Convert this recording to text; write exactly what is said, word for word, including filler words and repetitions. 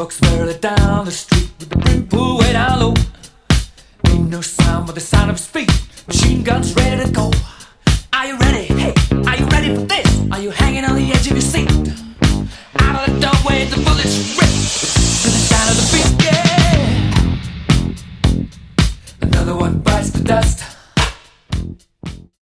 walks barely down the street with the brim pulled way down low. Ain't no sound but the sound of his feet. Machine guns ready to go. Are you ready? Hey, are you ready for this? Are you hanging on the edge of your seat?